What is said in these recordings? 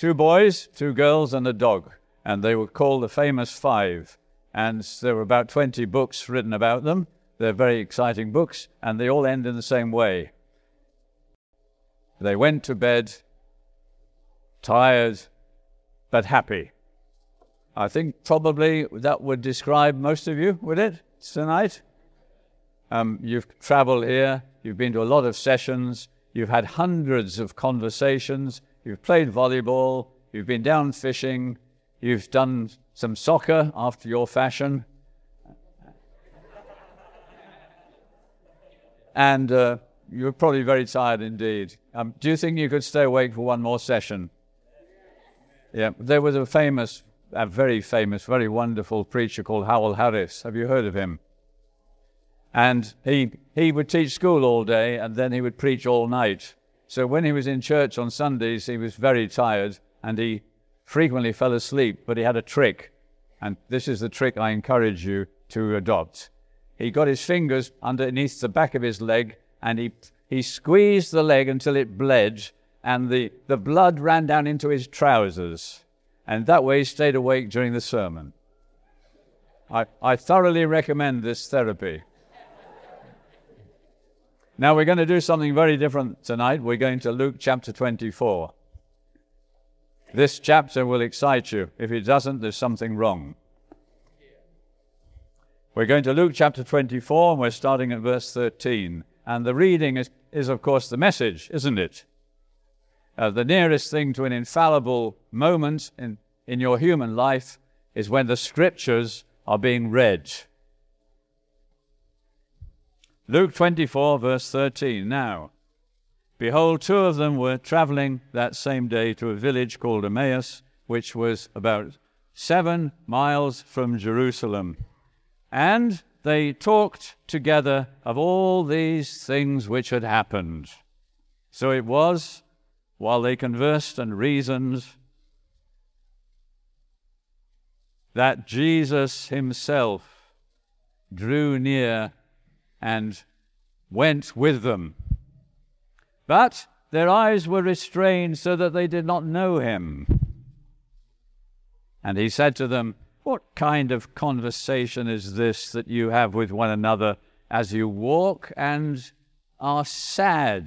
2 boys, 2 girls, and a dog. And they were called the Famous Five. And there were about 20 books written about them. They're very exciting books, and they all end in the same way. They went to bed tired but happy. I think probably that would describe most of you, would it, tonight? You've traveled here, you've been to a lot of sessions, you've had hundreds of conversations, you've played volleyball, you've been down fishing, you've done some soccer after your fashion. And you're probably very tired indeed. Do you think you could stay awake for one more session? Yeah, there was a very famous, very wonderful preacher called Howell Harris. Have you heard of him? And he would teach school all day, and then he would preach all night. So when he was in church on Sundays, he was very tired, and he frequently fell asleep, but he had a trick. And this is the trick I encourage you to adopt. He got his fingers underneath the back of his leg, and he squeezed the leg until it bled, and the blood ran down into his trousers. And that way he stayed awake during the sermon. I thoroughly recommend this therapy. Now we're going to do something very different tonight. We're going to Luke chapter 24. This chapter will excite you. If it doesn't, there's something wrong. We're going to Luke chapter 24, and we're starting at verse 13. And the reading is of course, the Message, isn't it? The nearest thing to an infallible moment in your human life is when the Scriptures are being read. Luke 24, verse 13. Now, behold, 2 of them were traveling that same day to a village called Emmaus, which was about 7 miles from Jerusalem. And they talked together of all these things which had happened. So it was, while they conversed and reasoned, that Jesus himself drew near and went with them. But their eyes were restrained so that they did not know him. And he said to them, what kind of conversation is this that you have with one another as you walk and are sad?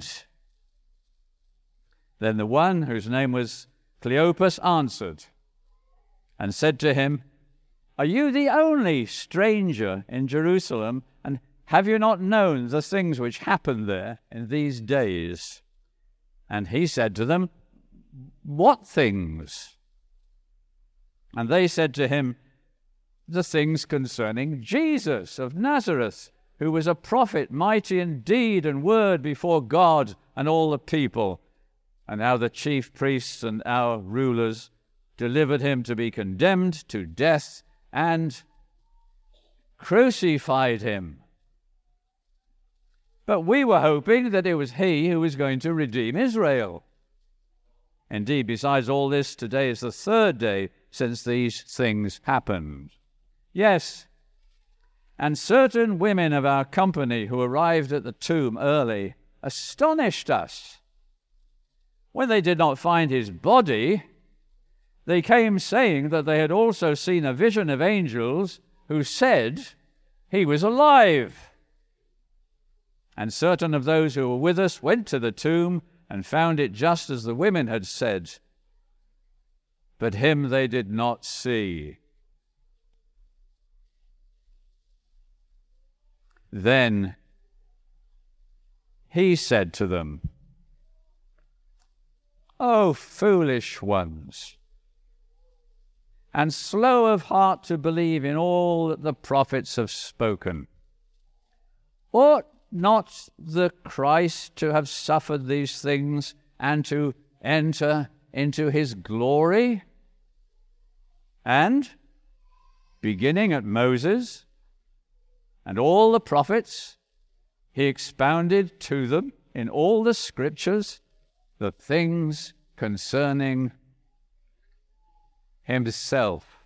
Then the one, whose name was Cleopas, answered and said to him, are you the only stranger in Jerusalem, and have you not known the things which happened there in these days? And he said to them, what things? And they said to him, the things concerning Jesus of Nazareth, who was a prophet, mighty in deed and word before God and all the people, and how the chief priests and our rulers delivered him to be condemned to death and crucified him. But we were hoping that it was he who was going to redeem Israel. Indeed, besides all this, today is the 3rd day since these things happened. Yes, and certain women of our company who arrived at the tomb early astonished us. When they did not find his body, they came saying that they had also seen a vision of angels who said he was alive. And certain of those who were with us went to the tomb and found it just as the women had said, but him they did not see. Then he said to them, O foolish ones, and slow of heart to believe in all that the prophets have spoken. Ought not the Christ to have suffered these things and to enter into his glory? And, beginning at Moses and all the prophets, he expounded to them in all the Scriptures the things concerning himself.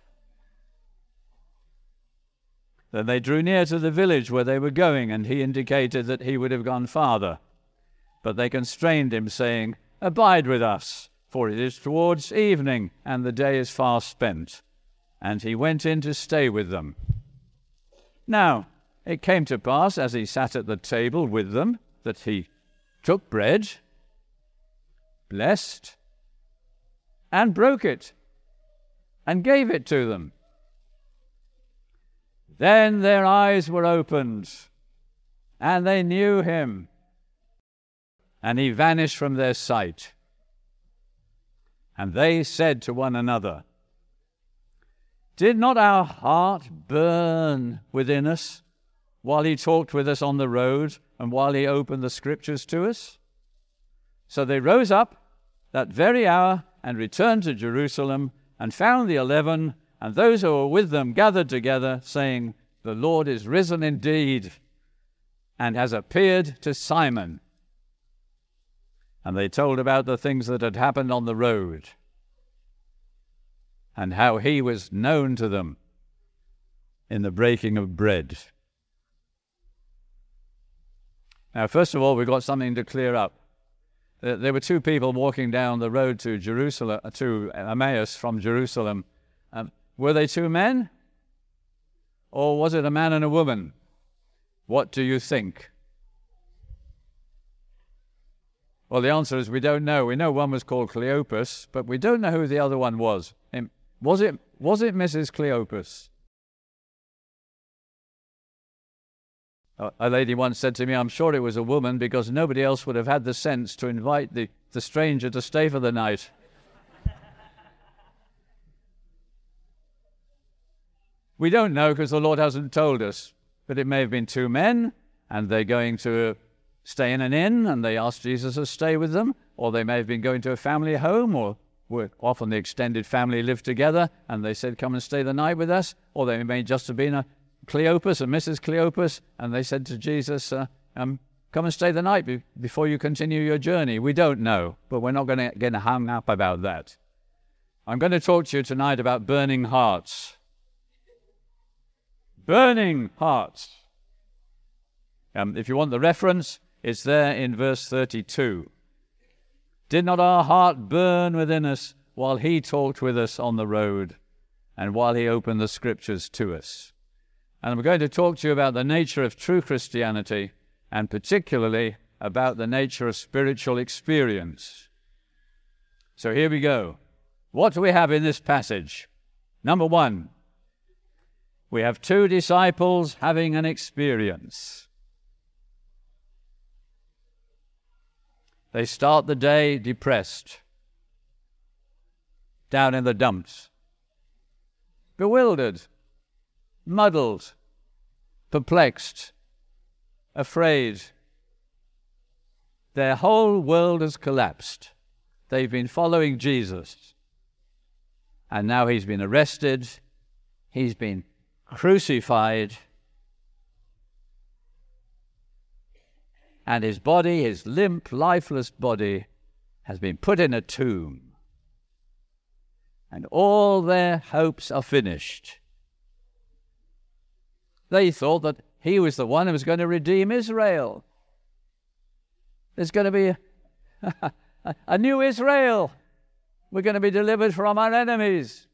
Then they drew near to the village where they were going, and he indicated that he would have gone farther. But they constrained him, saying, Abide with us, for it is towards evening, and the day is far spent. And he went in to stay with them. Now it came to pass, as he sat at the table with them, that he took bread, blessed, and broke it, and gave it to them. Then their eyes were opened, and they knew him, and he vanished from their sight. And they said to one another, Did not our heart burn within us while he talked with us on the road and while he opened the Scriptures to us? So they rose up that very hour and returned to Jerusalem, and found the 11 and those who were with them gathered together, saying, The Lord is risen indeed, and has appeared to Simon. And they told about the things that had happened on the road, and how he was known to them in the breaking of bread. Now, first of all, we've got something to clear up. There were two people walking down the road to Jerusalem, to Emmaus from Jerusalem. Were they two men? Or was it a man and a woman? What do you think? Well, the answer is we don't know. We know one was called Cleopas, but we don't know who the other one was. Was it Mrs. Cleopas? A lady once said to me, I'm sure it was a woman because nobody else would have had the sense to invite the stranger to stay for the night. We don't know because the Lord hasn't told us, but it may have been two men, and they're going to stay in an inn, and they asked Jesus to stay with them, or they may have been going to a family home, or often the extended family lived together, and they said, come and stay the night with us, or they may just have been a Cleopas and Mrs. Cleopas, and they said to Jesus, come and stay the night before you continue your journey. We don't know, but we're not going to get hung up about that. I'm going to talk to you tonight about burning hearts. Burning hearts. If you want the reference, it's there in verse 32. Did not our heart burn within us while he talked with us on the road and while he opened the Scriptures to us? And I'm going to talk to you about the nature of true Christianity, and particularly about the nature of spiritual experience. So here we go. What do we have in this passage? Number one, we have two disciples having an experience. They start the day depressed, down in the dumps, bewildered, muddled, perplexed, afraid. Their whole world has collapsed. They've been following Jesus, and now he's been arrested, he's been crucified, and his body, his limp, lifeless body, has been put in a tomb. And all their hopes are finished. They thought that he was the one who was going to redeem Israel. There's going to be a new Israel. We're going to be delivered from our enemies.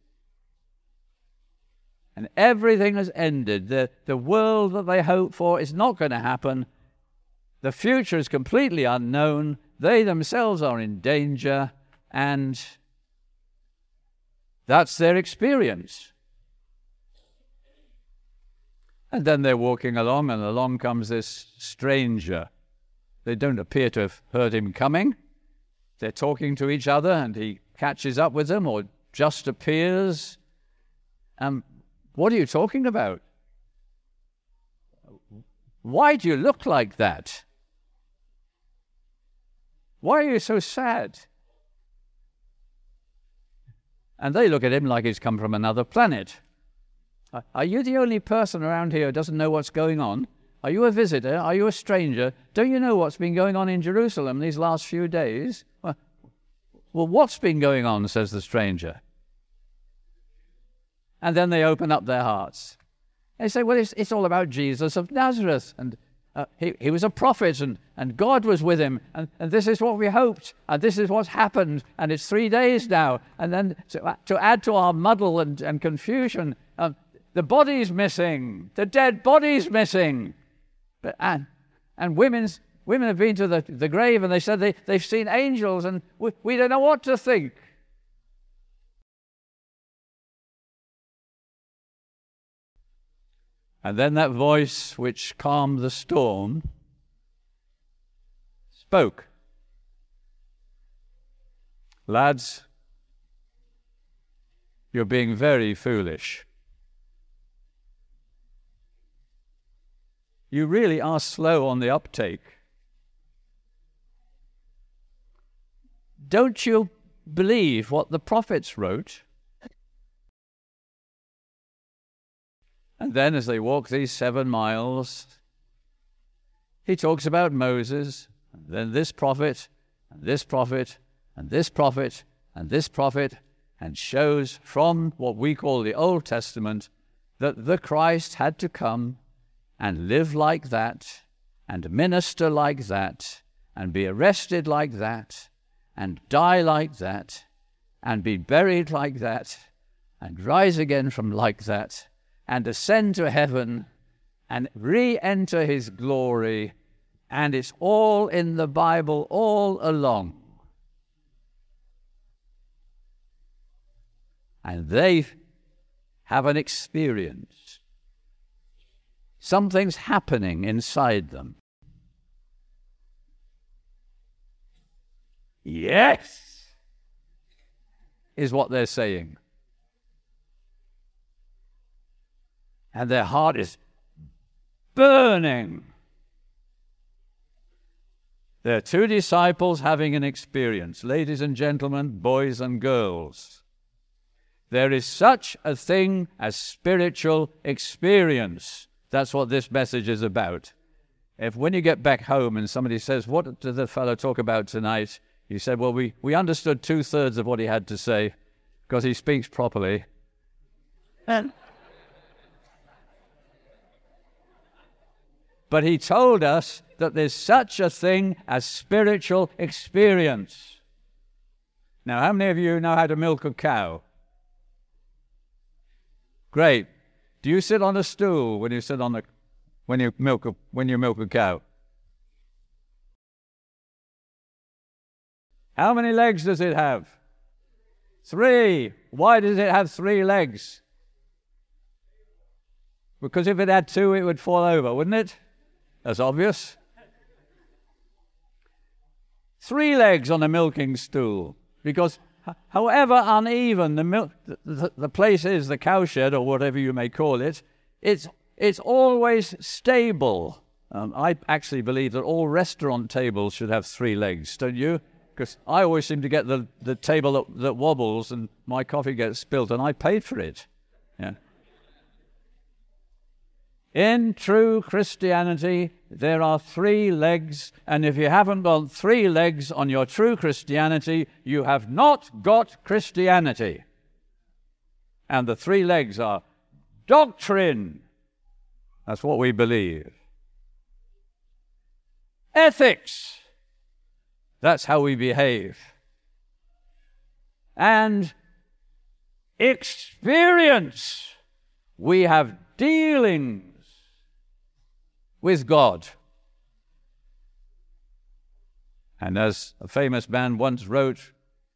And everything has ended. The world that they hoped for is not going to happen. The future is completely unknown. They themselves are in danger, and that's their experience. And then they're walking along, and along comes this stranger. They don't appear to have heard him coming. They're talking to each other, and he catches up with them or just appears. What are you talking about? Why do you look like that? Why are you so sad? And they look at him like he's come from another planet. Are you the only person around here who doesn't know what's going on? Are you a visitor? Are you a stranger? Don't you know what's been going on in Jerusalem these last few days? Well, what's been going on, says the stranger. And then they open up their hearts. They say, well, it's all about Jesus of Nazareth. And he was a prophet, and God was with him, and this is what we hoped, and this is what's happened, and it's 3 days now. And then to add to our muddle and confusion, the body's missing, the dead body's missing. And women have been to the grave, and they said they've seen angels, and we don't know what to think. And then that voice which calmed the storm spoke. Lads, you're being very foolish. You really are slow on the uptake. Don't you believe what the prophets wrote? And then as they walk these 7 miles, he talks about Moses, and then this prophet, and this prophet, and this prophet, and this prophet, and shows from what we call the Old Testament that the Christ had to come and live like that, and minister like that, and be arrested like that, and die like that, and be buried like that, and rise again from like that, and ascend to heaven, and re-enter his glory, and it's all in the Bible all along. And they have an experience. Something's happening inside them. Yes, is what they're saying. And their heart is burning. There are 2 disciples having an experience. Ladies and gentlemen, boys and girls, there is such a thing as spiritual experience. That's what this message is about. If when you get back home and somebody says, what did the fellow talk about tonight? You said, well, we understood 2/3 of what he had to say because he speaks properly. But he told us that there's such a thing as spiritual experience. Now, how many of you know how to milk a cow? Great. Do you sit on a stool when you milk a cow? How many legs does it have? 3. Why does it have 3 legs? Because if it had 2, it would fall over, wouldn't it? That's obvious. 3 legs on a milking stool, because however uneven the place is, the cowshed or whatever you may call it, it's always stable. I actually believe that all restaurant tables should have 3 legs, don't you? Because I always seem to get the table that wobbles and my coffee gets spilt, and I paid for it. Yeah. In true Christianity, there are 3 legs, and if you haven't got 3 legs on your true Christianity, you have not got Christianity. And the 3 legs are doctrine. That's what we believe. Ethics. That's how we behave. And experience. We have dealings with God. And as a famous man once wrote,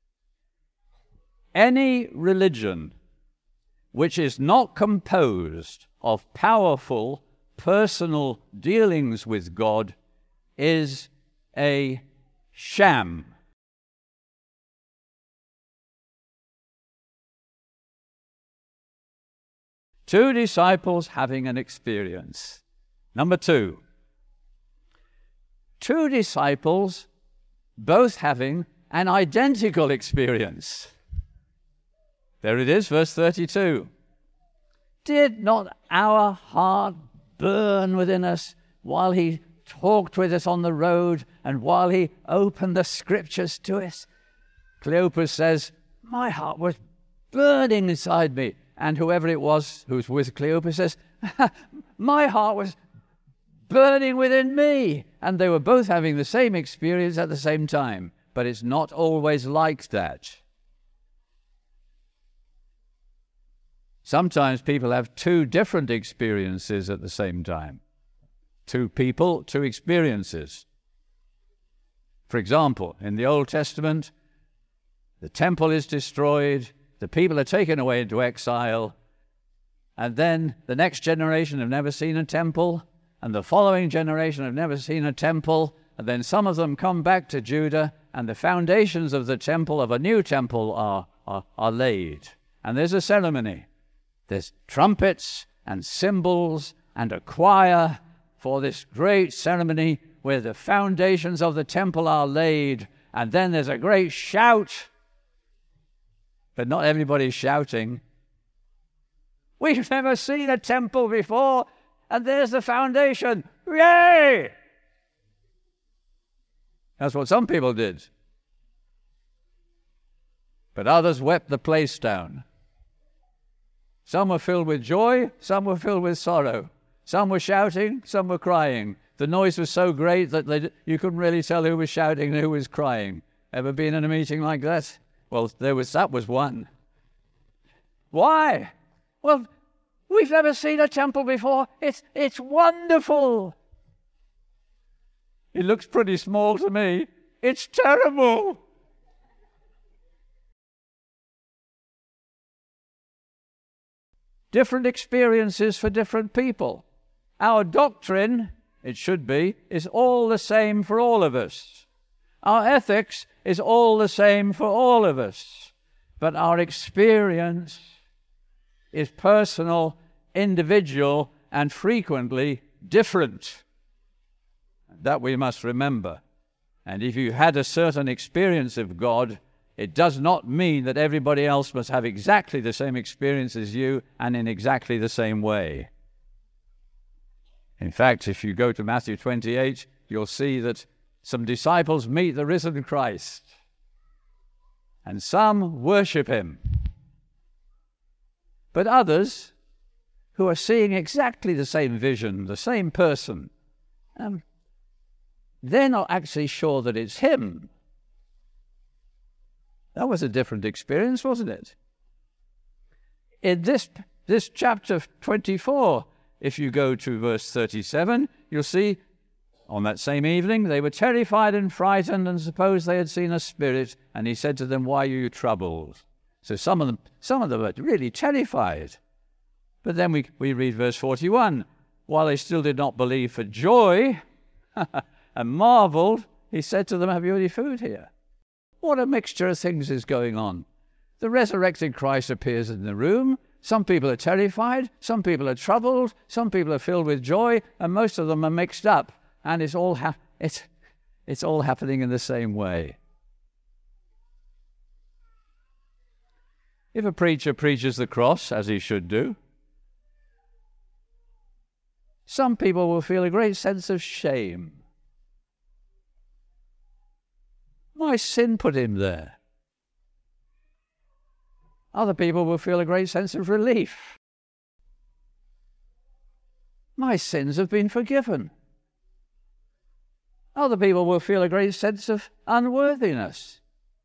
any religion which is not composed of powerful personal dealings with God is a sham. Two disciples having an experience. Number 2, 2 disciples both having an identical experience. There it is, verse 32. Did not our heart burn within us while he talked with us on the road and while he opened the scriptures to us? Cleopas says, my heart was burning inside me. And whoever it was who was with Cleopas says, my heart was burning within me. And they were both having the same experience at the same time. But it's not always like that. Sometimes people have two different experiences at the same time. Two people, two experiences. For example, in the Old Testament, the temple is destroyed, the people are taken away into exile, and then the next generation have never seen a temple, and the following generation have never seen a temple, and then some of them come back to Judah, and the foundations of the temple, of a new temple, are laid. And there's a ceremony. There's trumpets and cymbals and a choir for this great ceremony where the foundations of the temple are laid, and then there's a great shout. But not everybody's shouting. We've never seen a temple before, and there's the foundation. Yay! That's what some people did. But others wept the place down. Some were filled with joy, some were filled with sorrow. Some were shouting, some were crying. The noise was so great that you couldn't really tell who was shouting and who was crying. Ever been in a meeting like that? Well, that was one. Why? Well, we've never seen a temple before. It's wonderful. It looks pretty small to me. It's terrible. Different experiences for different people. Our doctrine, it should be, is all the same for all of us. Our ethics is all the same for all of us. But our experience is personal, individual, and frequently different. That we must remember. And if you had a certain experience of God, it does not mean that everybody else must have exactly the same experience as you and in exactly the same way. In fact, if you go to Matthew 28, you'll see that some disciples meet the risen Christ, and some worship him. But others, who are seeing exactly the same vision, the same person, they're not actually sure that it's him. That was a different experience, wasn't it? In this chapter 24, if you go to verse 37, you'll see, on that same evening, they were terrified and frightened and supposed they had seen a spirit, and he said to them, "Why are you troubled?" So some of them are really terrified. But then we read verse 41. While they still did not believe for joy and marveled, he said to them, "Have you any food here?" What a mixture of things is going on. The resurrected Christ appears in the room. Some people are terrified, some people are troubled, some people are filled with joy, and most of them are mixed up. And it's all happening in the same way. If a preacher preaches the cross, as he should do, some people will feel a great sense of shame. My sin put him there. Other people will feel a great sense of relief. My sins have been forgiven. Other people will feel a great sense of unworthiness.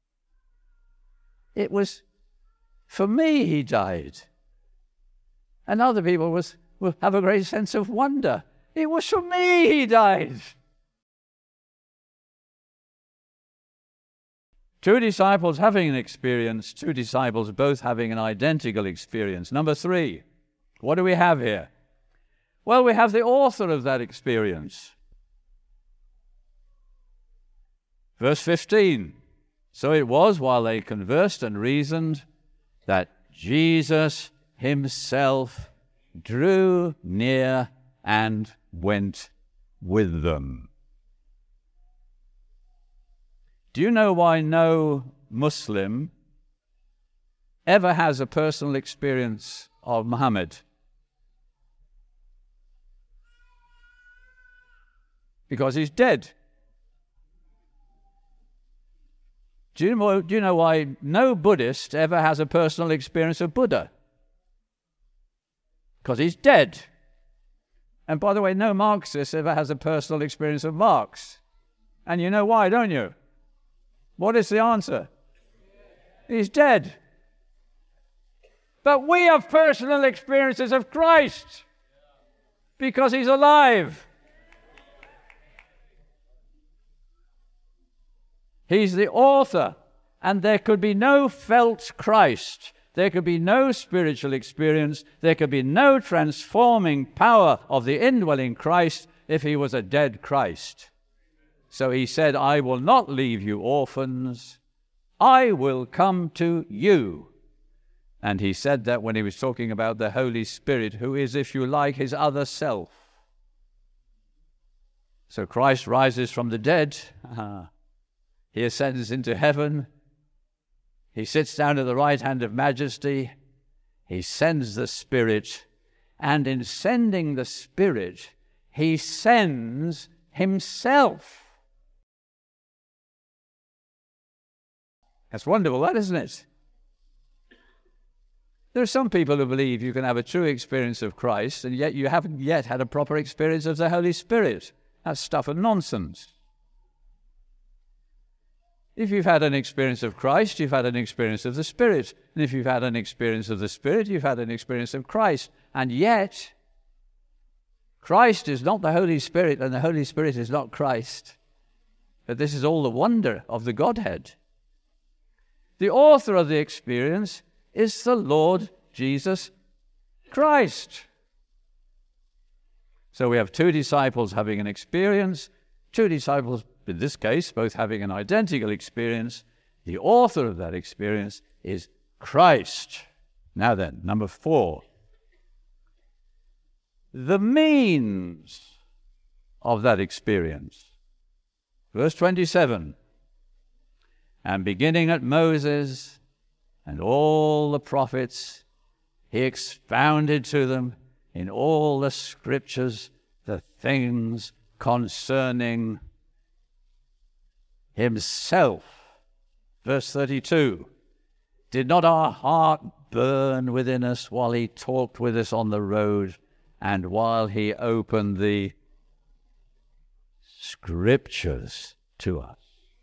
It was for me he died. And other people will have a great sense of wonder. It was for me he died. Two disciples having an experience, two disciples both having an identical experience. Number 3, what do we have here? Well, we have the author of that experience. Verse 15, so it was while they conversed and reasoned that Jesus himself drew near and went with them. Do you know why no Muslim ever has a personal experience of Muhammad? Because he's dead. Do you know why no Buddhist ever has a personal experience of Buddha? Because he's dead. And by the way, no Marxist ever has a personal experience of Marx. And you know why, don't you? What is the answer? He's dead. But we have personal experiences of Christ because he's alive. He's the author, and there could be no felt Christ. There could be no spiritual experience. There could be no transforming power of the indwelling Christ if he was a dead Christ. So he said, I will not leave you orphans. I will come to you. And he said that when he was talking about the Holy Spirit, who is, if you like, his other self. So Christ rises from the dead. He ascends into heaven. He sits down at the right hand of majesty. He sends the Spirit. And in sending the Spirit, he sends himself. That's wonderful, that, isn't it? There are some people who believe you can have a true experience of Christ, and yet you haven't yet had a proper experience of the Holy Spirit. That's stuff and nonsense. If you've had an experience of Christ, you've had an experience of the Spirit. And if you've had an experience of the Spirit, you've had an experience of Christ. And yet, Christ is not the Holy Spirit, and the Holy Spirit is not Christ. But this is all the wonder of the Godhead. The author of the experience is the Lord Jesus Christ. So we have two disciples having an experience, two disciples, in this case, both having an identical experience. The author of that experience is Christ. Now then, number 4. The means of that experience. Verse 27. And beginning at Moses and all the prophets, he expounded to them in all the scriptures the things concerning himself. Verse 32. Did not our heart burn within us while he talked with us on the road and while he opened the scriptures to us?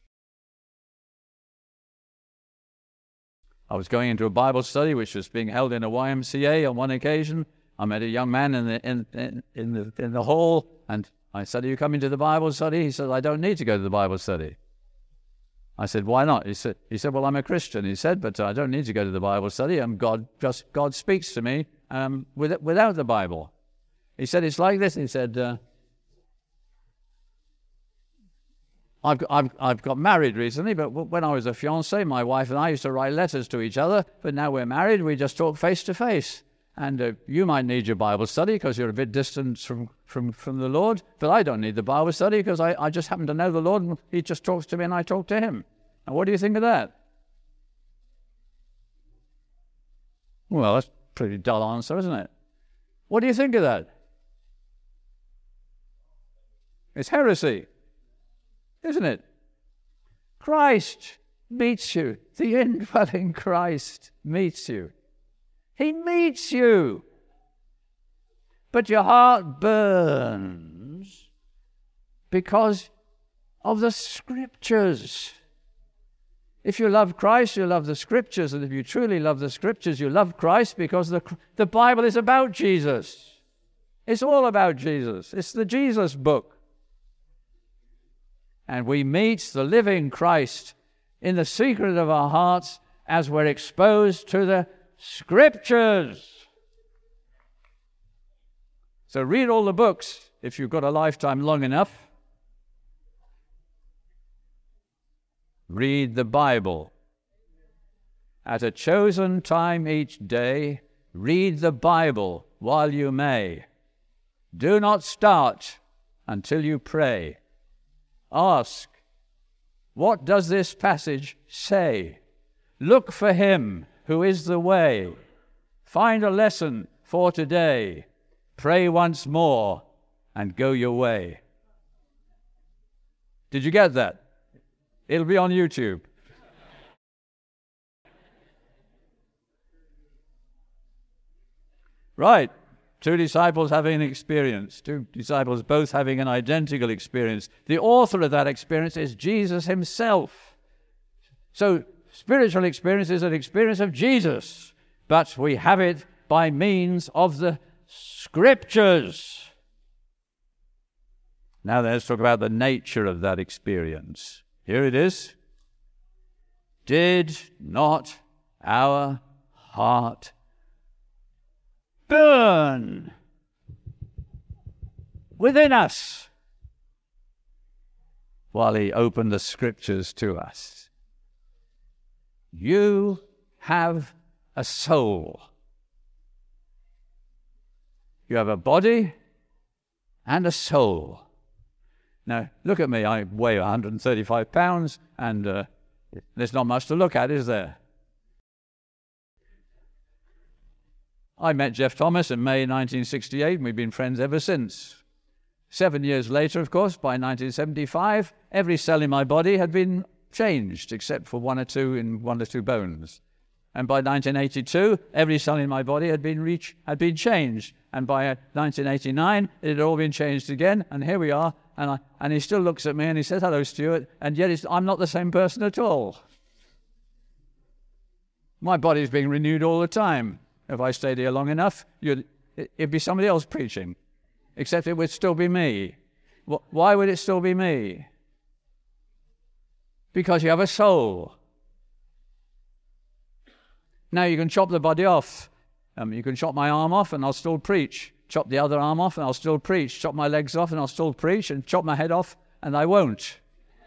I was going into a Bible study which was being held in a YMCA on one occasion. I met a young man in the hall, and I said, "Are you coming to the Bible study?" He said, "I don't need to go to the Bible study." I said, "Why not?" He said, "Well, I'm a Christian." He said, "But I don't need to go to the Bible study. God speaks to me without the Bible." He said, "It's like this." He said, I've got married recently, but when I was a fiancé, my wife and I used to write letters to each other, but now we're married, we just talk face to face. And you might need your Bible study because you're a bit distant from the Lord, but I don't need the Bible study because I just happen to know the Lord, and he just talks to me and I talk to him. And what do you think of that? Well, that's a pretty dull answer, isn't it? What do you think of that? It's heresy, isn't it? Christ meets you. The indwelling Christ meets you. He meets you. But your heart burns because of the Scriptures. If you love Christ, you love the Scriptures. And if you truly love the Scriptures, you love Christ because the Bible is about Jesus. It's all about Jesus. It's the Jesus book. And we meet the living Christ in the secret of our hearts as we're exposed to the Scriptures. So read all the books if you've got a lifetime long enough. Read the Bible. At a chosen time each day, read the Bible while you may. Do not start until you pray. Ask, what does this passage say? Look for him who is the way. Find a lesson for today. Pray once more and go your way. Did you get that? It'll be on YouTube. Right. Two disciples having an experience. Two disciples both having an identical experience. The author of that experience is Jesus himself. So spiritual experience is an experience of Jesus, but we have it by means of the Scriptures. Now let's talk about the nature of that experience. Here it is. Did not our heart burn within us while he opened the Scriptures to us? You have a soul. You have a body and a soul. Now, look at me. I weigh 135 pounds, and there's not much to look at, is there? I met Jeff Thomas in May 1968, and we've been friends ever since. 7 years later, of course, by 1975, every cell in my body had been changed, except for one or two bones. And by 1982, every cell in my body had been changed. And by 1989, it had all been changed again. And here we are. And he still looks at me and he says, "Hello, Stuart." And yet I'm not the same person at all. My body's being renewed all the time. If I stayed here long enough, it'd be somebody else preaching. Except it would still be me. Why would it still be me? Because you have a soul. Now you can chop the body off. You can chop my arm off and I'll still preach. Chop the other arm off and I'll still preach. Chop my legs off and I'll still preach. And chop my head off and I won't.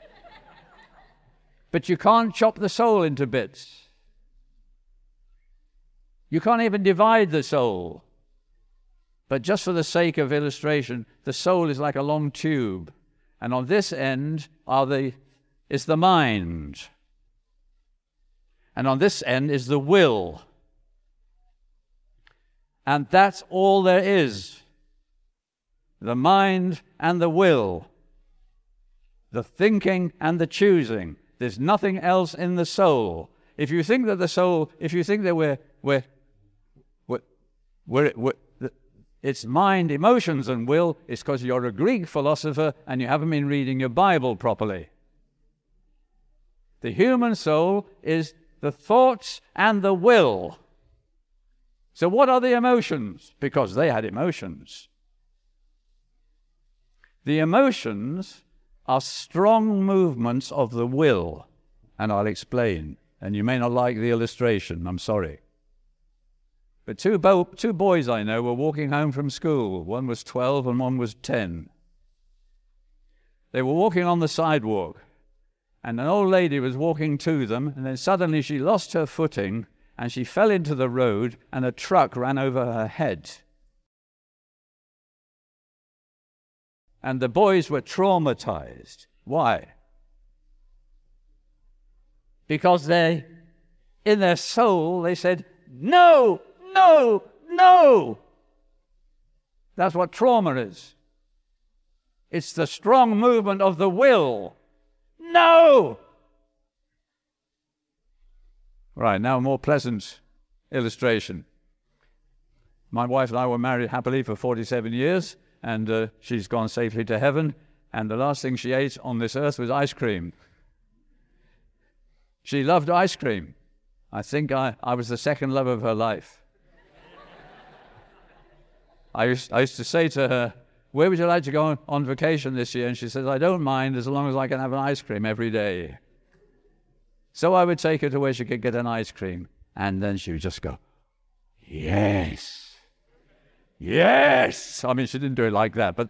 But you can't chop the soul into bits. You can't even divide the soul. But just for the sake of illustration, the soul is like a long tube. And on this end is the mind. And on this end is the will. And that's all there is. The mind and the will. The thinking and the choosing. There's nothing else in the soul. If you think that it's mind, emotions, and will, it's because you're a Greek philosopher and you haven't been reading your Bible properly. The human soul is the thoughts and the will. So what are the emotions? Because they had emotions. The emotions are strong movements of the will, and I'll explain. And you may not like the illustration, I'm sorry. But two boys I know were walking home from school. One was 12 and one was 10. They were walking on the sidewalk, and an old lady was walking to them, and then suddenly she lost her footing, and she fell into the road, and a truck ran over her head. And the boys were traumatized. Why? Because in their soul, they said, "No, no, no." That's what trauma is. It's the strong movement of the will. No! Right, now a more pleasant illustration. My wife and I were married happily for 47 years, and she's gone safely to heaven, and the last thing she ate on this earth was ice cream. She loved ice cream. I think I was the second love of her life. I used to say to her, "Where would you like to go on vacation this year?" And she says, "I don't mind as long as I can have an ice cream every day." So I would take her to where she could get an ice cream. And then she would just go, "Yes. Yes." I mean, she didn't do it like that, but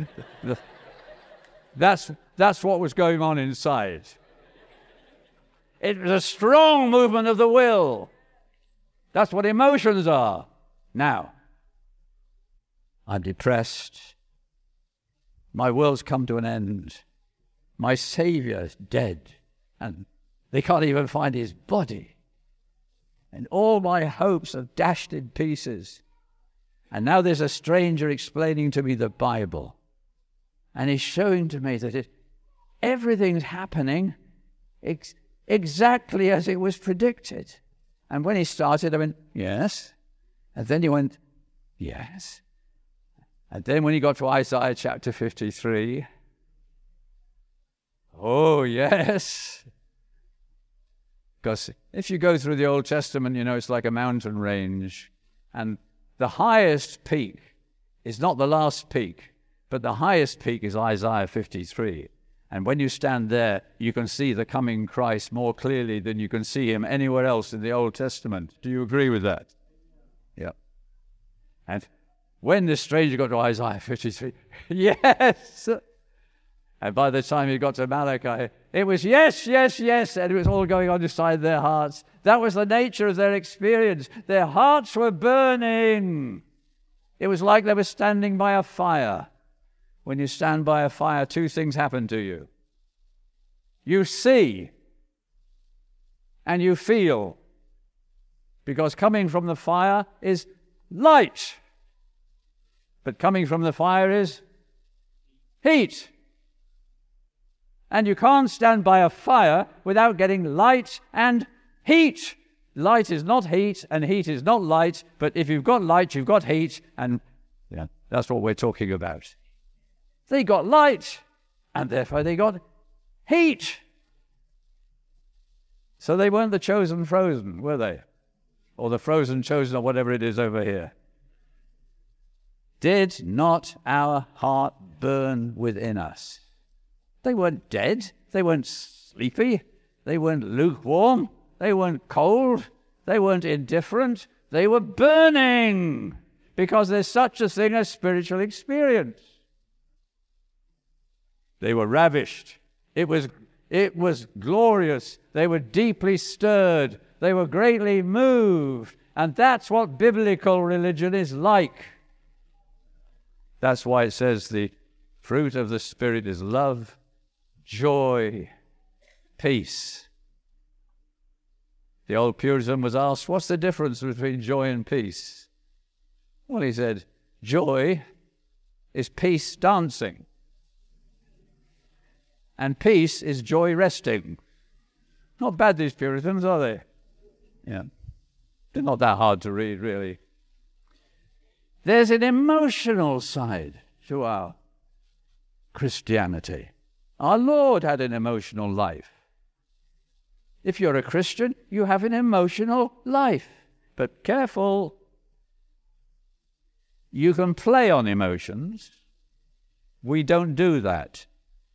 that's what was going on inside. It was a strong movement of the will. That's what emotions are. Now, I'm depressed. My world's come to an end. My Savior's dead, and they can't even find his body. And all my hopes are dashed in pieces. And now there's a stranger explaining to me the Bible. And he's showing to me that everything's happening exactly as it was predicted. And when he started, I went, "Yes." And then he went, "Yes." And then when he got to Isaiah chapter 53, oh, yes. Because if you go through the Old Testament, it's like a mountain range. And the highest peak is not the last peak, but the highest peak is Isaiah 53. And when you stand there, you can see the coming Christ more clearly than you can see him anywhere else in the Old Testament. Do you agree with that? Yeah. And when the stranger got to Isaiah 53, yes! And by the time he got to Malachi, it was yes, yes, yes, and it was all going on inside their hearts. That was the nature of their experience. Their hearts were burning. It was like they were standing by a fire. When you stand by a fire, two things happen to you. You see and you feel, because coming from the fire is light, but coming from the fire is heat. And you can't stand by a fire without getting light and heat. Light is not heat, and heat is not light, but if you've got light, you've got heat, and that's what we're talking about. They got light, and therefore they got heat. So they weren't the chosen frozen, were they? Or the frozen chosen, or whatever it is over here. Did not our heart burn within us? They weren't dead. They weren't sleepy. They weren't lukewarm. They weren't cold. They weren't indifferent. They were burning, because there's such a thing as spiritual experience. They were ravished. It was glorious. They were deeply stirred. They were greatly moved. And that's what biblical religion is like. That's why it says the fruit of the Spirit is love, joy, peace. The old Puritan was asked, what's the difference between joy and peace? Well, he said, joy is peace dancing, and peace is joy resting. Not bad, these Puritans, are they? Yeah. They're not that hard to read, really. There's an emotional side to our Christianity. Our Lord had an emotional life. If you're a Christian, you have an emotional life. But careful. You can play on emotions. We don't do that.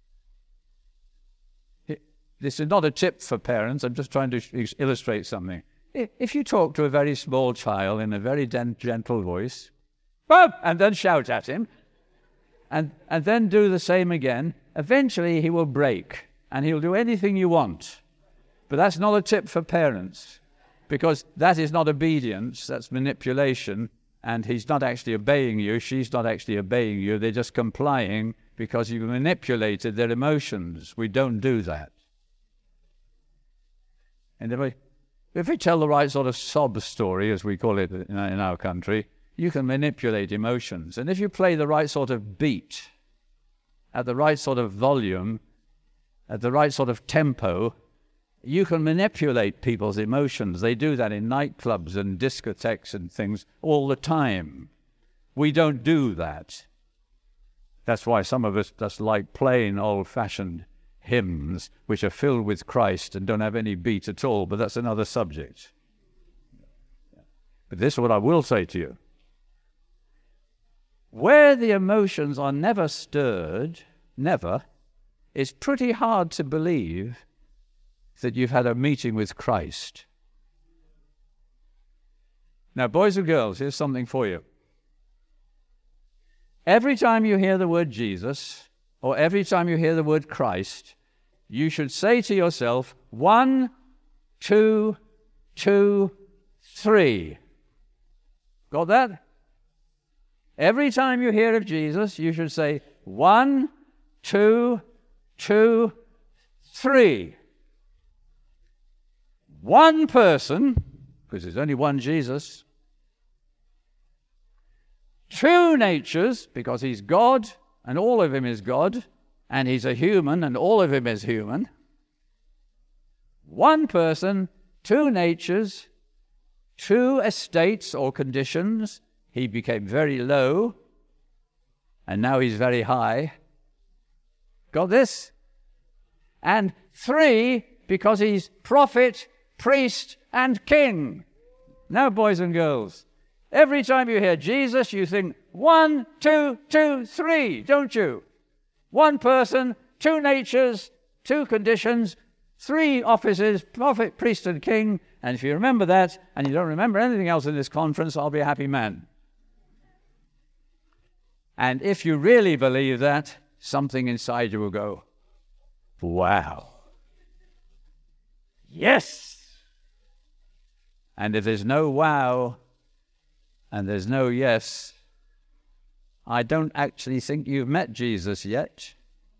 This is not a tip for parents. I'm just trying to illustrate something. If you talk to a very small child in a very gentle voice, and then shout at him, and then do the same again, eventually he will break, and he'll do anything you want. But that's not a tip for parents, because that is not obedience, that's manipulation, and he's not actually obeying you, she's not actually obeying you, they're just complying because you've manipulated their emotions. We don't do that. And if we tell the right sort of sob story, as we call it in our country, you can manipulate emotions. And if you play the right sort of beat, at the right sort of volume, at the right sort of tempo, you can manipulate people's emotions. They do that in nightclubs and discotheques and things all the time. We don't do that. That's why some of us just like plain old-fashioned hymns which are filled with Christ and don't have any beat at all, but that's another subject. But this is what I will say to you. Where the emotions are never stirred, never, it's pretty hard to believe that you've had a meeting with Christ. Now, boys and girls, here's something for you. Every time you hear the word Jesus, or every time you hear the word Christ, you should say to yourself, 1, 2, 2, 3. Got that? Every time you hear of Jesus, you should say 1, 2, 2, 3. One person, because there's only one Jesus. 2 natures, because he's God, and all of him is God, and he's a human, and all of him is human. 1 person, 2 natures, 2 estates or conditions. He became very low, and now he's very high. Got this? And 3, because he's prophet, priest, and king. Now, boys and girls, every time you hear Jesus, you think 1, 2, 2, 3, don't you? 1 person, 2 natures, 2 conditions, 3 offices, prophet, priest, and king. And if you remember that, and you don't remember anything else in this conference, I'll be a happy man. And if you really believe that, something inside you will go, wow. Yes! And if there's no wow, and there's no yes, I don't actually think you've met Jesus yet.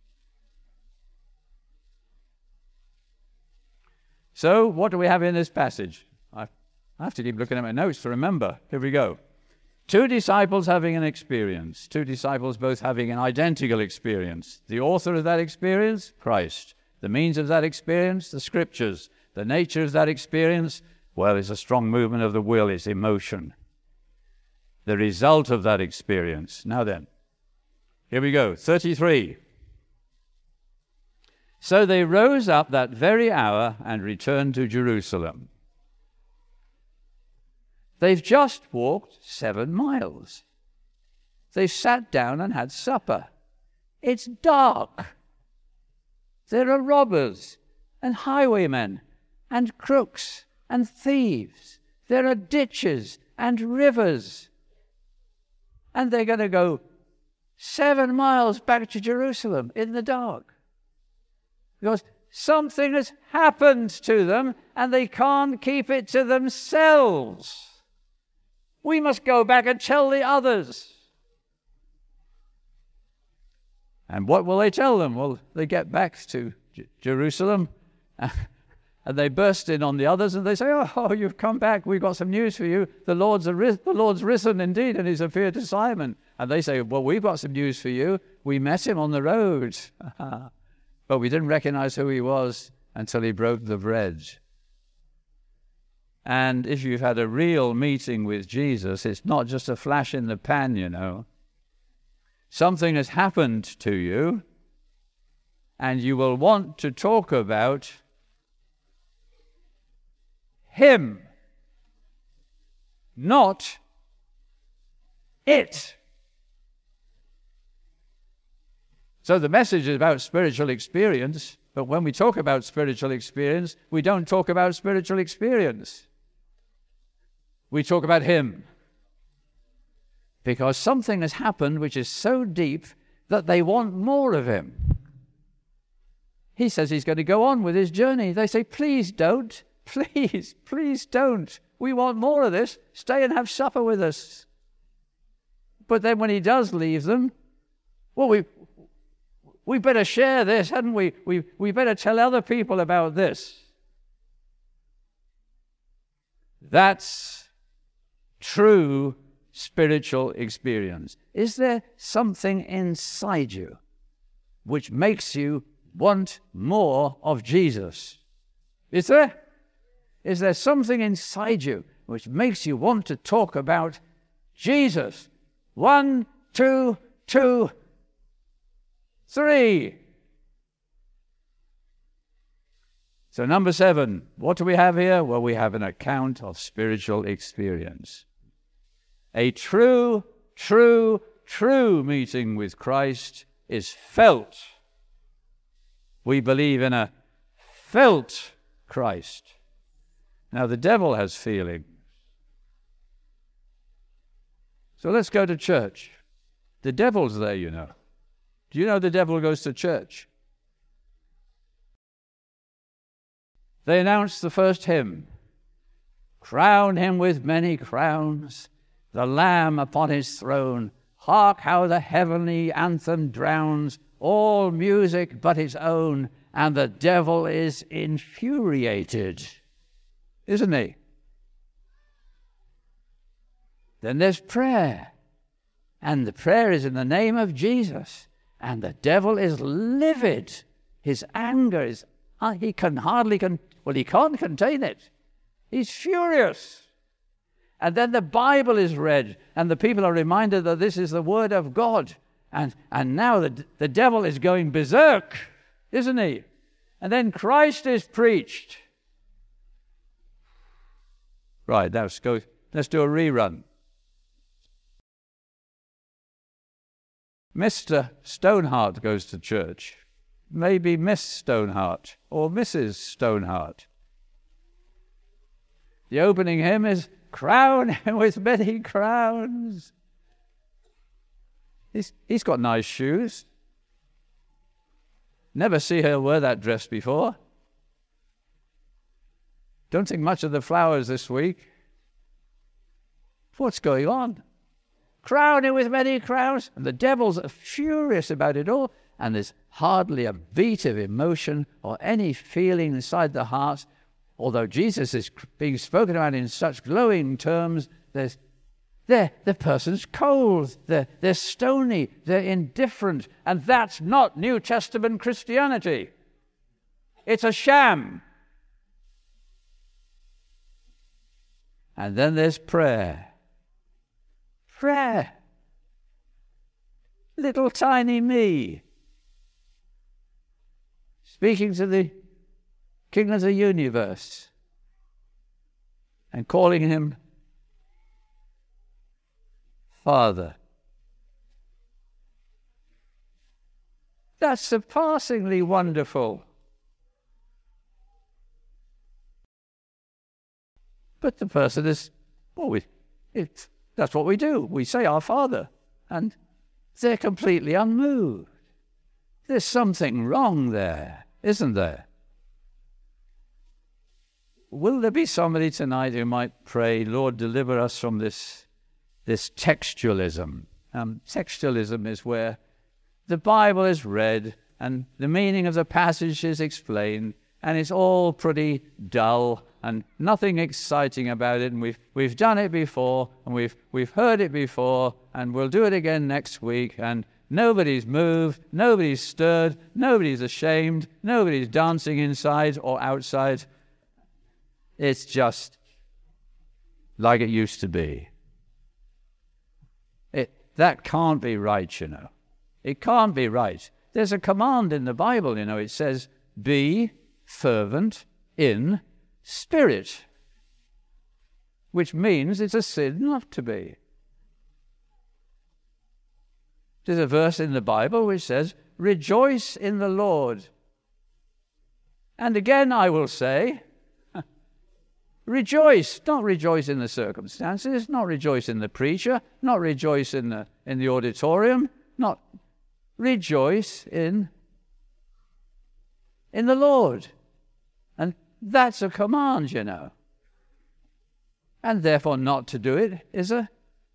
So, what do we have in this passage? I have to keep looking at my notes to remember. Here we go. 2 disciples having an experience. 2 disciples both having an identical experience. The author of that experience, Christ. The means of that experience, the Scriptures. The nature of that experience, well, it's a strong movement of the will, it's emotion. The result of that experience. Now then, here we go, 33. So they rose up that very hour and returned to Jerusalem. They've just walked 7 miles. They've sat down and had supper. It's dark. There are robbers and highwaymen and crooks and thieves. There are ditches and rivers. And they're going to go 7 miles back to Jerusalem in the dark. Because something has happened to them and they can't keep it to themselves. We must go back and tell the others. And what will they tell them? Well, they get back to Jerusalem and they burst in on the others and they say, oh, you've come back. We've got some news for you. The Lord's risen indeed and he's appeared to Simon. And they say, well, we've got some news for you. We met him on the road. But we didn't recognize who he was until he broke the bread. And if you've had a real meeting with Jesus, it's not just a flash in the pan, you know. Something has happened to you, and you will want to talk about him, not it. So the message is about spiritual experience, but when we talk about spiritual experience, we don't talk about spiritual experience. We talk about him. Because something has happened which is so deep that they want more of him. He says he's going to go on with his journey. They say, please don't. Please don't. We want more of this. Stay and have supper with us. But then when he does leave them, well, we better share this, hadn't we? We better tell other people about this. That's true spiritual experience. Is there something inside you which makes you want more of Jesus? Is there? Is there something inside you which makes you want to talk about Jesus? 1, 2, 2, 3. So number 7, what do we have here? Well, we have an account of spiritual experience. A true meeting with Christ is felt. We believe in a felt Christ. Now, the devil has feelings. So let's go to church. The devil's there, you know. Do you know the devil goes to church? They announced the first hymn. Crown him with many crowns, the Lamb upon his throne. Hark how the heavenly anthem drowns all music but his own, and the devil is infuriated. Isn't he? Then there's prayer. And the prayer is in the name of Jesus. And the devil is livid. His anger is, he can't contain it. He's furious. And then the Bible is read, and the people are reminded that this is the Word of God. And now the devil is going berserk, isn't he? And then Christ is preached. Right, let's do a rerun. Mr. Stoneheart goes to church. Maybe Miss Stoneheart or Mrs. Stoneheart. The opening hymn is "Crown Him with Many Crowns." He's got nice shoes. Never see her wear that dress before. Don't think much of the flowers this week. What's going on? Crown him with many crowns. And the devil's furious about it all. And there's hardly a beat of emotion or any feeling inside the heart. Although Jesus is being spoken about in such glowing terms, the person's cold, they're stony, they're indifferent. And that's not New Testament Christianity. It's a sham. And then there's prayer. Prayer. Little tiny me. Speaking to the King of the universe. And calling him Father. That's surpassingly wonderful. But the person is, that's what we do. We say our Father, and they're completely unmoved. There's something wrong there, isn't there? Will there be somebody tonight who might pray, Lord, deliver us from this textualism? Textualism is where the Bible is read and the meaning of the passage is explained, and it's all pretty dull and nothing exciting about it, and we've done it before, and we've heard it before, and we'll do it again next week, and nobody's moved, nobody's stirred, nobody's ashamed, nobody's dancing inside or outside. It's just like it used to be. That can't be right, you know. It can't be right. There's a command in the Bible, you know. It says, be fervent in spirit, which means it's a sin not to be. There's a verse in the Bible which says, rejoice in the Lord. And again I will say, rejoice. Not rejoice in the circumstances, not rejoice in the preacher, not rejoice in the auditorium, not rejoice in the Lord. And that's a command, you know. And therefore not to do it is a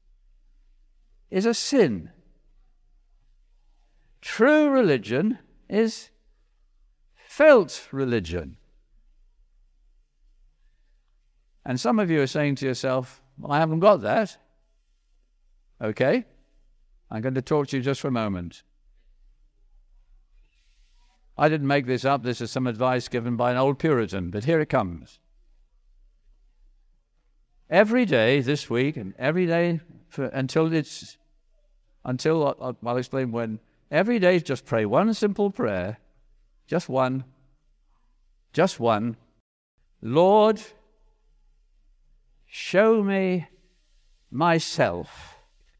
sin. True religion is felt religion. And some of you are saying to yourself, well, I haven't got that. Okay, I'm going to talk to you just for a moment. I didn't make this up. This is some advice given by an old Puritan, but here it comes. Every day this week, and every day until I'll explain when. Every day, just pray one simple prayer, just one. Lord, show me myself.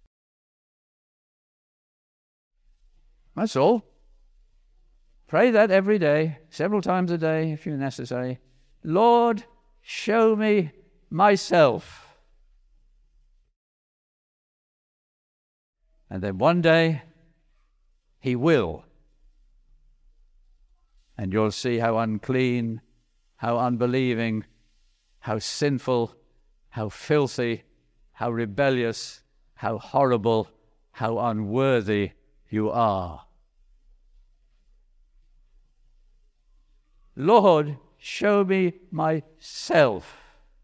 That's all. Pray that every day, several times a day if you're necessary. Lord, show me myself. And then one day, he will. And you'll see how unclean, how unbelieving, how sinful, how filthy, how rebellious, how horrible, how unworthy you are. Lord, show me myself.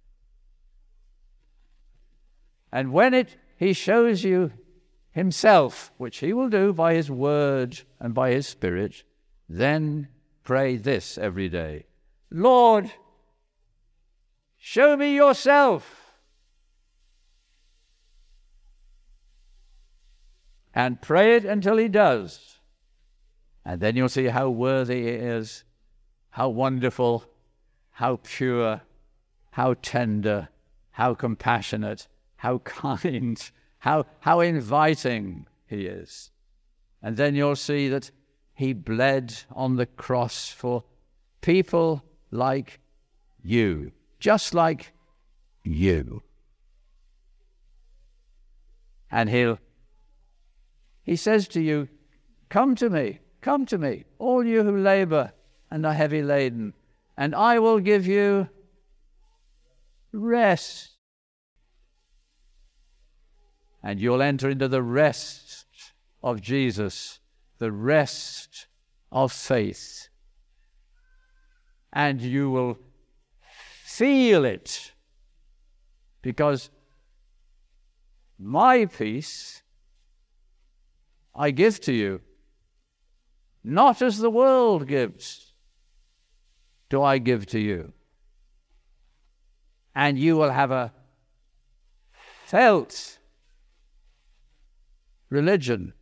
And when he shows you himself, which he will do by his word and by his spirit, then pray this every day. Lord, show me yourself. and pray it until he does. And then you'll see how worthy he is, how wonderful, how pure, how tender, how compassionate, how kind, how inviting he is. And then you'll see that he bled on the cross for people like you, just like you. And he says to you, come to me, all you who labor and are heavy laden, and I will give you rest. And you'll enter into the rest of Jesus, the rest of faith. And you will feel it, because my peace I give to you, not as the world gives, do I give to you. And you will have a felt religion.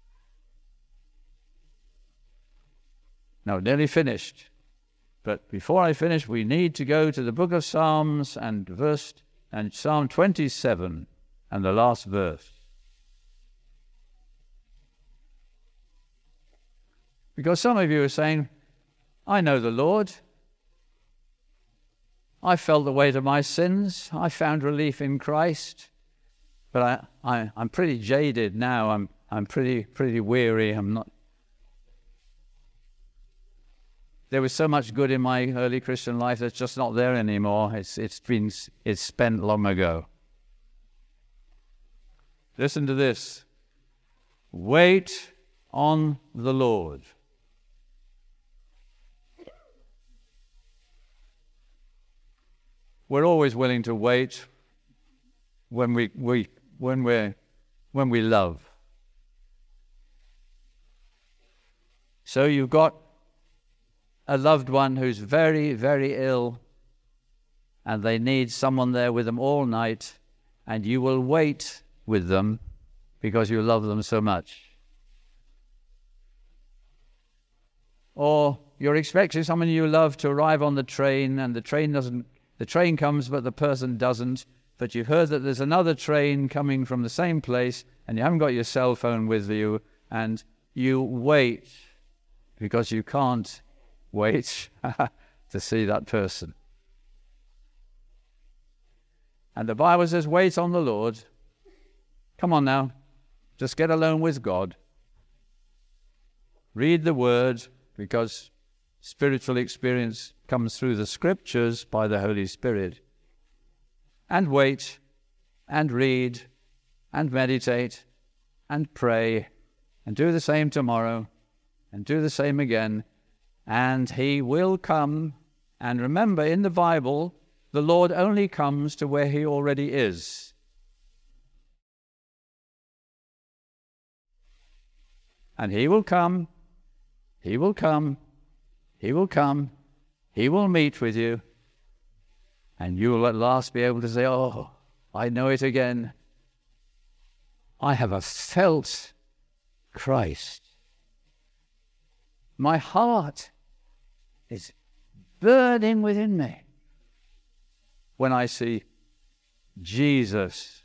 Now, nearly finished. But before I finish, we need to go to the book of Psalms and Psalm 27 and the last verse. Because some of you are saying, I know the Lord. I felt the weight of my sins. I found relief in Christ. But I'm pretty jaded now. I'm pretty weary. There was so much good in my early Christian life that's just not there anymore. It's spent long ago. Listen to this. Wait on the Lord. We're always willing to wait when we love. So you've got a loved one who's very, very ill, and they need someone there with them all night, and you will wait with them because you love them so much. Or you're expecting someone you love to arrive on the train, and the train comes but the person doesn't, but you've heard that there's another train coming from the same place, and you haven't got your cell phone with you, and you wait because you can't wait to see that person. And the Bible says, wait on the Lord. Come on now, just get alone with God. Read the Word, because spiritual experience comes through the Scriptures by the Holy Spirit. And wait, and read, and meditate, and pray, and do the same tomorrow, and do the same again. And he will come. And remember, in the Bible, the Lord only comes to where he already is. And he will come, he will come, he will come, he will meet with you. And you will at last be able to say, oh, I know it again. I have felt Christ. My heart is burning within me when I see Jesus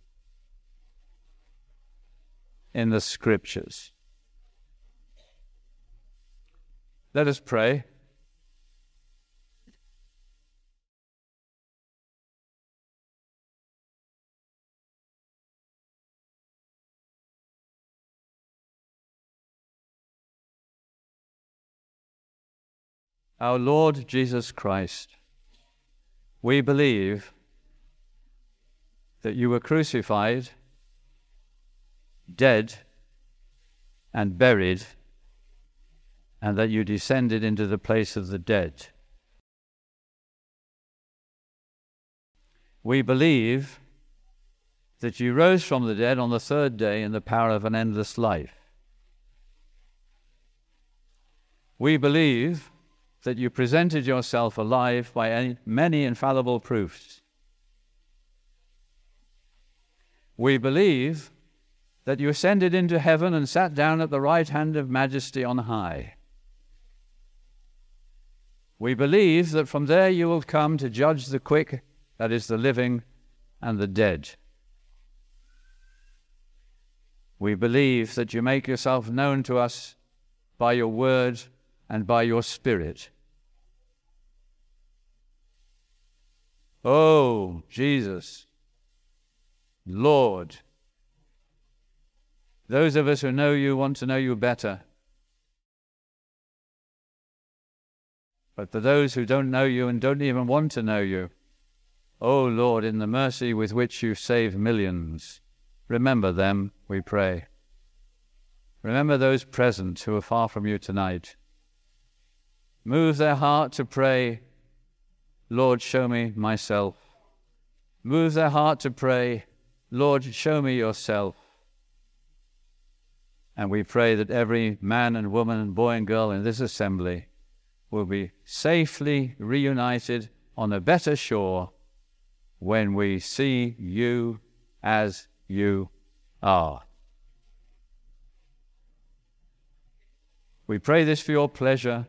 in the Scriptures. Let us pray. Our Lord Jesus Christ, we believe that you were crucified, dead, and buried, and that you descended into the place of the dead. We believe that you rose from the dead on the third day in the power of an endless life. We believe that you presented yourself alive by many infallible proofs. We believe that you ascended into heaven and sat down at the right hand of majesty on high. We believe that from there you will come to judge the quick, that is, the living and the dead. We believe that you make yourself known to us by your word and by your Spirit. Oh, Jesus, Lord, those of us who know you want to know you better. But for those who don't know you and don't even want to know you, oh Lord, in the mercy with which you save millions, remember them, we pray. Remember those present who are far from you tonight. Move their heart to pray, Lord, show me myself. Move their heart to pray, Lord, show me yourself. And we pray that every man and woman and boy and girl in this assembly will be safely reunited on a better shore when we see you as you are. We pray this for your pleasure,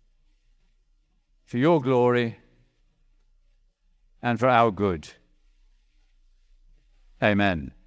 for your glory, and for our good. Amen.